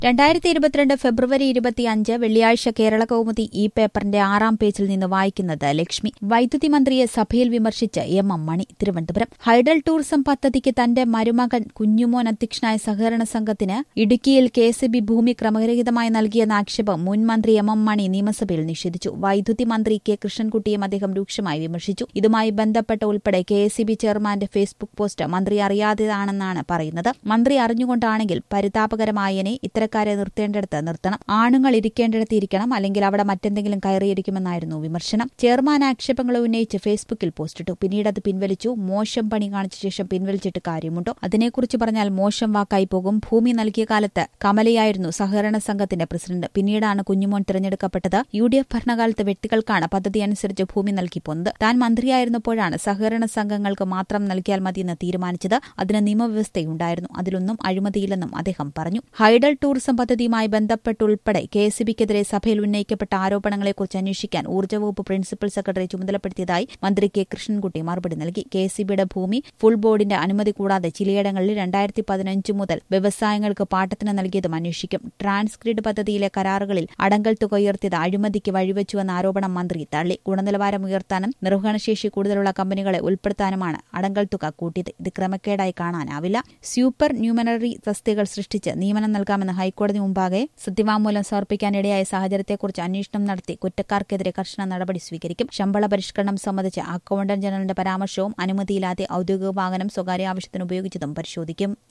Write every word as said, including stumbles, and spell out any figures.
രണ്ടായിരത്തി ഇരുപത്തിരണ്ട് ഫെബ്രുവരി ഇരുപത്തിയഞ്ച് വെള്ളിയാഴ്ച കേരള കൗമുദി ഈ പേപ്പറിന്റെ ആറാം പേജിൽ നിന്ന് വായിക്കുന്നത് ലക്ഷ്മി. വൈദ്യുതി മന്ത്രിയെ സഭയിൽ വിമർശിച്ച് M M Mani Thiruvananthapuram. Hydel tourism പദ്ധതിക്ക് തന്റെ മരുമകൻ കുഞ്ഞുമോൻ അധ്യക്ഷനായ സഹകരണ സംഘത്തിന് ഇടുക്കിയിൽ കെ എസ് ഇ ബി ഭൂമി ക്രമരഹിതമായി നൽകിയെന്ന ആക്ഷേപം മുൻ മന്ത്രി എം എം മണി നിയമസഭയിൽ നിഷേധിച്ചു. വൈദ്യുതി മന്ത്രി കെ കൃഷ്ണൻകുട്ടിയും അദ്ദേഹം രൂക്ഷമായി വിമർശിച്ചു. ഇതുമായി ബന്ധപ്പെട്ട് ഉൾപ്പെടെ കെ എസ് ഇ ബി ചെയർമാന്റെ ഫേസ്ബുക്ക് പോസ്റ്റ് മന്ത്രി അറിയാതെയാണെന്നാണ് പറയുന്നത്. മന്ത്രി അറിഞ്ഞുകൊണ്ടാണെങ്കിൽ പരിതാപകരമായനെ ഇത്തരം ക്കാരെ നിർത്തേണ്ടിടത്ത് നിർത്തണം, ആണുങ്ങൾ ഇരിക്കേണ്ടിടത്ത് ഇരിക്കണം, അല്ലെങ്കിൽ അവിടെ മറ്റെന്തെങ്കിലും കയറിയിരിക്കുമെന്നായിരുന്നു വിമർശനം. ചെയർമാൻ ആക്ഷേപങ്ങൾ ഉന്നയിച്ച് ഫേസ്ബുക്കിൽ പോസ്റ്റിട്ടു. പിന്നീട് അത് പിൻവലിച്ചു. മോശം പണി കാണിച്ച ശേഷം പിൻവലിച്ചിട്ട് കാര്യമുണ്ടോ? അതിനെക്കുറിച്ച് പറഞ്ഞാൽ മോശം വാക്കായി പോകും. ഭൂമി നൽകിയ കാലത്ത് കമലയായിരുന്നു സഹകരണ സംഘത്തിന്റെ പ്രസിഡന്റ്. പിന്നീടാണ് കുഞ്ഞുമോൻ തിരഞ്ഞെടുക്കപ്പെട്ടത്. യു ഡി എഫ് ഭരണകാലത്ത് വ്യക്തികൾക്കാണ് പദ്ധതി അനുസരിച്ച് ഭൂമി നൽകി പോന്നത്. താൻ മന്ത്രിയായിരുന്നപ്പോഴാണ് സഹകരണ സംഘങ്ങൾക്ക് മാത്രം നൽകിയാൽ മതിയെന്ന് തീരുമാനിച്ചത്. അതിന് നിയമവ്യവസ്ഥയുണ്ടായിരുന്നു. അതിലൊന്നും അഴിമതിയില്ലെന്നും അദ്ദേഹം പറഞ്ഞു. ഹൈഡൽ ടൂറിസം പദ്ധതിയുമായി ബന്ധപ്പെട്ടുൾപ്പെടെ കെ എസ് ഇ ബിക്കെതിരെ സഭയിൽ ഉന്നയിക്കപ്പെട്ട ആരോപണങ്ങളെക്കുറിച്ച് അന്വേഷിക്കാൻ ഊർജ്ജ വകുപ്പ് പ്രിൻസിപ്പൽ സെക്രട്ടറി ചുമതലപ്പെടുത്തിയതായി മന്ത്രി കെ കൃഷ്ണൻകുട്ടി മറുപടി നൽകി. കെ എസ് ഇ ബിയുടെ ഭൂമി ഫുൾ ബോർഡിന്റെ അനുമതി കൂടാതെ ചിലയിടങ്ങളിൽ രണ്ടായിരത്തി പതിനഞ്ച് മുതൽ വ്യവസായങ്ങൾക്ക് പാട്ടത്തിന് നൽകിയതും അന്വേഷിക്കും. ട്രാൻസ്ഗ്രിഡ് പദ്ധതിയിലെ കരാറുകളിൽ അടങ്കൽ തുക ഉയർത്തിയത് അഴിമതിക്ക് വഴിവെച്ചുവെന്ന ആരോപണം മന്ത്രി തള്ളി. ഗുണനിലവാരം ഉയർത്താനും നിർവഹണശേഷി കൂടുതലുള്ള കമ്പനികളെ ഉൾപ്പെടുത്താനുമാണ് അടങ്കൽ തുക കൂട്ടിയത്. ഇത് ക്രമക്കേടായി കാണാനാവില്ല. സൂപ്പർ ന്യൂമനറി തസ്തികകൾ സൃഷ്ടിച്ച് നിയമനം നൽകാമെന്ന് ഹൈക്കോടതി മുമ്പാകെ സത്യവാങ്മൂലം സമർപ്പിക്കാനിടയായ സാഹചര്യത്തെക്കുറിച്ച് അന്വേഷണം നടത്തി കുറ്റക്കാർക്കെതിരെ കർശന നടപടി സ്വീകരിക്കും. ശമ്പള പരിഷ്കരണം സംബന്ധിച്ച് അക്കൌണ്ടന്റ് ജനറലിന്റെ പരാമർശവും അനുമതിയില്ലാതെ ഔദ്യോഗിക വാഹനം സ്വകാര്യ ആവശ്യത്തിന് ഉപയോഗിച്ചതും പരിശോധിക്കും.